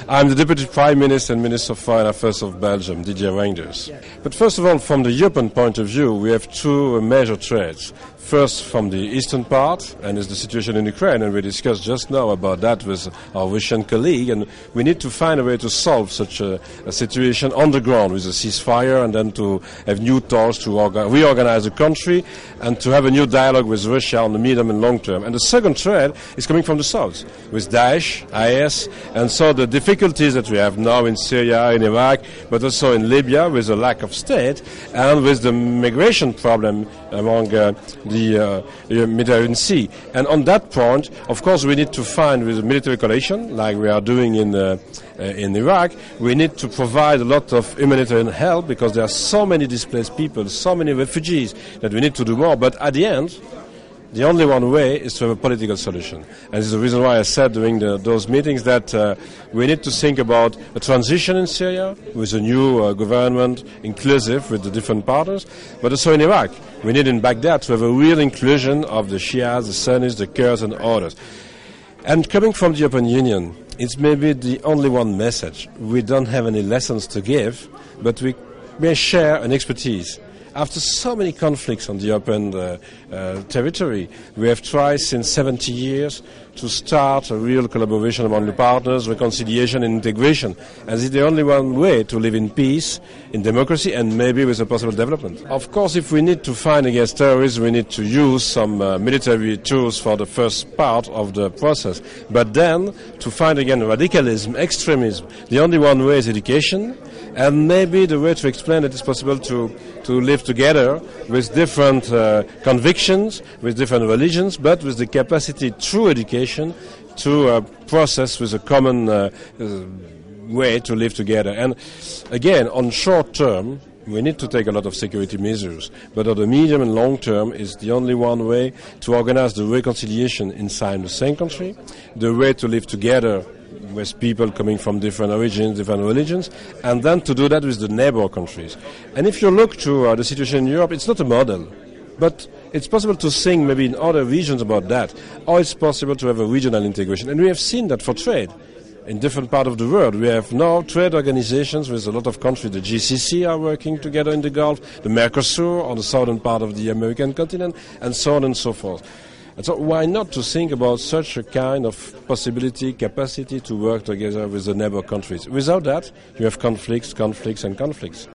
I'm the Deputy Prime Minister and Minister of Foreign Affairs of Belgium, Didier Reynders. Yeah. But first of all, from the European point of view, we have two major threats. First, from the eastern part, and is the situation in Ukraine, and we discussed just now about that with our Russian colleague, and we need to find a way to solve such a situation on the ground with a ceasefire, and then to have new talks to reorganize the country, and to have a new dialogue with Russia on the medium and long term. And the second threat is coming from the south, with Daesh, IS, and so the difficulties that we have now in Syria, in Iraq, but also in Libya, with a lack of state, and with the migration problem among the Mediterranean Sea. And on that point, of course, we need to find with a military coalition, like we are doing in Iraq, we need to provide a lot of humanitarian help because there are so many displaced people, so many refugees that we need to do more. But at the end, the only one way is to have a political solution. And this is the reason why I said during those meetings that we need to think about a transition in Syria with a new government, inclusive with the different partners, but also in Iraq. We need in Baghdad to have a real inclusion of the Shias, the Sunnis, the Kurds and others. And coming from the European Union, it's maybe the only one message. We don't have any lessons to give, but we may share an expertise. After so many conflicts on the European territory, we have tried since 70 years to start a real collaboration among the partners, reconciliation and integration. And this is the only one way to live in peace, in democracy, and maybe with a possible development. Of course, if we need to fight against terrorism, we need to use some military tools for the first part of the process. But then, to fight against radicalism, extremism, the only one way is education, and maybe the way to explain it is possible to live together with different convictions, with different religions, but with the capacity through education to process with a common way to live together. And again, on short term, we need to take a lot of security measures, but on the medium and long term is the only one way to organize the reconciliation inside the same country, the way to live together with people coming from different origins, different religions, and then to do that with the neighbor countries. And if you look to the situation in Europe, it's not a model, but it's possible to think maybe in other regions about that, or it's possible to have a regional integration. And we have seen that for trade. In different parts of the world, we have now trade organizations with a lot of countries. The GCC are working together in the Gulf, the Mercosur on the southern part of the American continent, and so on and so forth. And so why not to think about such a kind of possibility, capacity to work together with the neighbor countries? Without that, you have conflicts, and conflicts.